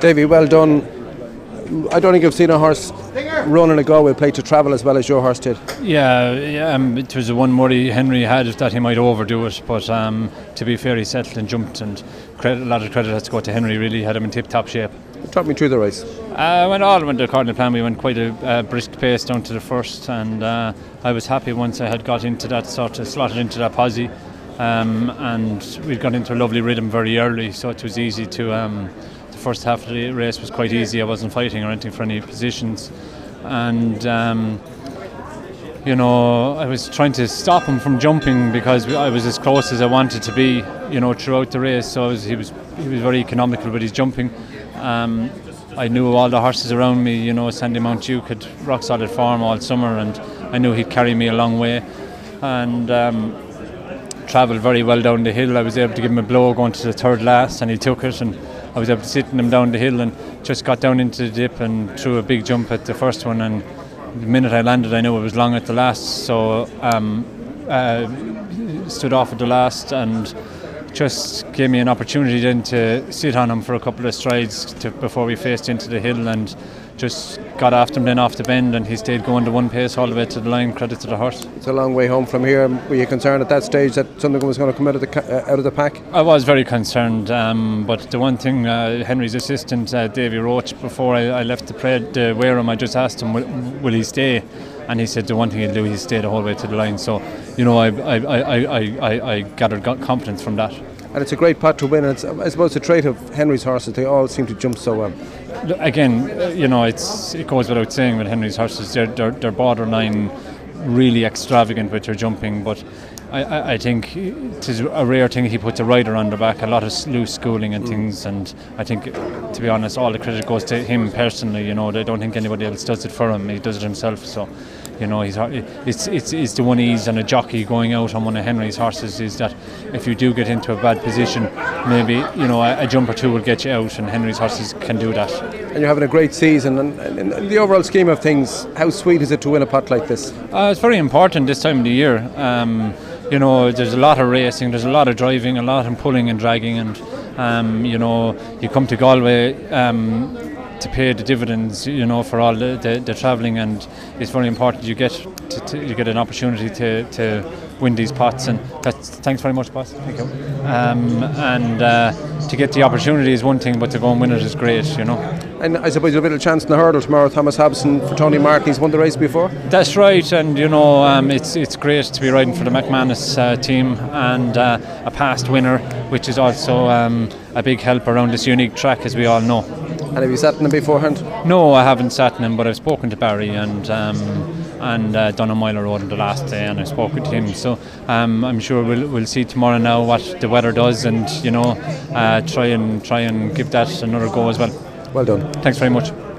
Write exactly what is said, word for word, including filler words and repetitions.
Davy, well done. I don't think I've seen a horse run in a Galway plate to travel as well as your horse did. Yeah, yeah um, it was the one worry Henry had that he might overdo it, but um, to be fair, he settled and jumped, and credit, a lot of credit has to go to Henry. Really had him in tip-top shape. Talk me through the race. Uh, when all went according to plan, we went quite a uh, brisk pace down to the first, and uh, I was happy once I had got into that sort of slotted into that posse, um, and we got into a lovely rhythm very early, so it was easy to. Um, the first half of the race was quite easy. I wasn't fighting or anything for any positions, and. Um, You know, I was trying to stop him from jumping because I was as close as I wanted to be, you know, throughout the race. So I was, he was he was very economical with his jumping. Um, I knew all the horses around me. You know, Sandy Mountduke had rock solid form all summer, and I knew he'd carry me a long way. And um, travelled very well down the hill. I was able to give him a blow going to the third last, and he took it. And I was able to sit him down the hill and just got down into the dip and threw a big jump at the first one. And the minute I landed, I knew it was long at the last, so um, uh, stood off at the last and just gave me an opportunity then to sit on him for a couple of strides to, before we faced into the hill, and just got after him then off the bend, and he stayed going to one pace all the way to the line. Credit to the horse. It's a long way home from here. Were you concerned at that stage that something was going to come out of the uh, out of the pack? I was very concerned, um, but the one thing, uh, Henry's assistant uh, Davy Roach, before I, I left the parade to wear him, I just asked him, will, will he stay? And he said the one thing he'll do, he'll stay the whole way to the line. So, you know, I I, I, I, I, I gathered confidence from that. And it's a great pot to win. And it's, I suppose, the trait of Henry's horses, they all seem to jump so well. Again, you know, it's it goes without saying with Henry's horses, they're, they're, they're borderline really extravagant with their jumping, but I, I, I think it is a rare thing he puts a rider on the back, a lot of loose schooling and mm. things, and I think, to be honest, all the credit goes to him personally. You know, I don't think anybody else does it for him, he does it himself. So, you know, he's it's it's it's the one ease on a jockey going out on one of Henry's horses is that if you do get into a bad position, maybe, you know, a, a jump or two will get you out, and Henry's horses can do that. And you're having a great season, and in the overall scheme of things, how sweet is it to win a pot like this? Uh, it's very important this time of the year. Um, you know, there's a lot of racing, there's a lot of driving, a lot of pulling and dragging, and um, you know, you come to Galway um, to pay the dividends, you know, for all the, the, the travelling, and it's very important you get to, to, you get an opportunity to, to win these pots, and that's, thanks very much, boss. Thank you. Um, and uh, to get the opportunity is one thing, but to go and win it is great, you know. And I suppose you'll have a bit of chance in the hurdle tomorrow. Thomas Hobson for Tony Martin, he's won the race before. That's right, and you know, um, it's it's great to be riding for the McManus uh, team, and uh, a past winner, which is also um, a big help around this unique track, as we all know. And have you sat in him beforehand? No, I haven't sat in him, but I've spoken to Barry and um, and uh, done a mile road on the last day, and I've spoken to him. So um, I'm sure we'll we'll see tomorrow now what the weather does, and you know, uh, try and try and give that another go as well. Well done. Thanks very much.